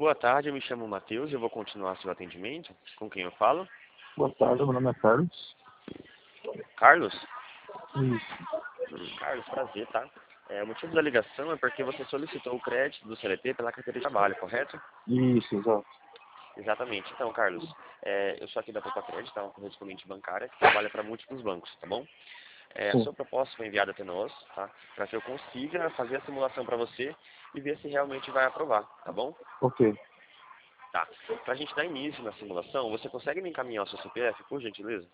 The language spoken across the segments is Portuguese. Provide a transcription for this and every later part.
Boa tarde, eu me chamo Matheus, eu vou continuar seu atendimento. Com quem eu falo? Boa tarde, meu nome é Carlos. Carlos? Isso. Carlos, prazer, tá? O motivo da ligação é porque você solicitou o crédito do CLT pela carteira de trabalho, correto? Isso, exato. Exatamente. Então, Carlos, eu sou aqui da Poupa Crédito, tá? Uma correspondente bancária que trabalha para múltiplos bancos, tá bom? A Sim. sua proposta foi enviada até nós, tá? Para que eu consiga fazer a simulação para você e ver se realmente vai aprovar, tá bom? Ok. Tá. Para a gente dar início na simulação, você consegue me encaminhar o seu CPF, por gentileza?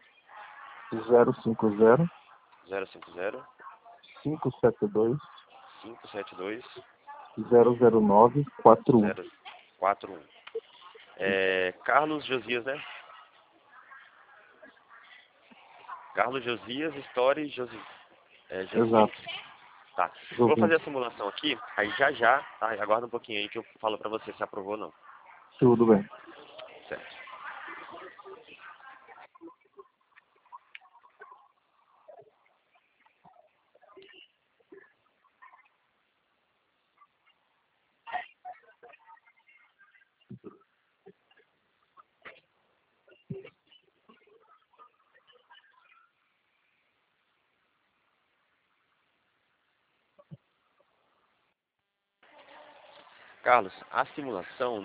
050 050 572 572 009 41. 041. Carlos Josias, né? Carlos Josias, Story Josias. Exato. Tá. Eu vou fazer a simulação aqui, aí já, tá? Aguarda um pouquinho aí que eu falo pra você se aprovou ou não. Tudo bem. Certo. Carlos, a simulação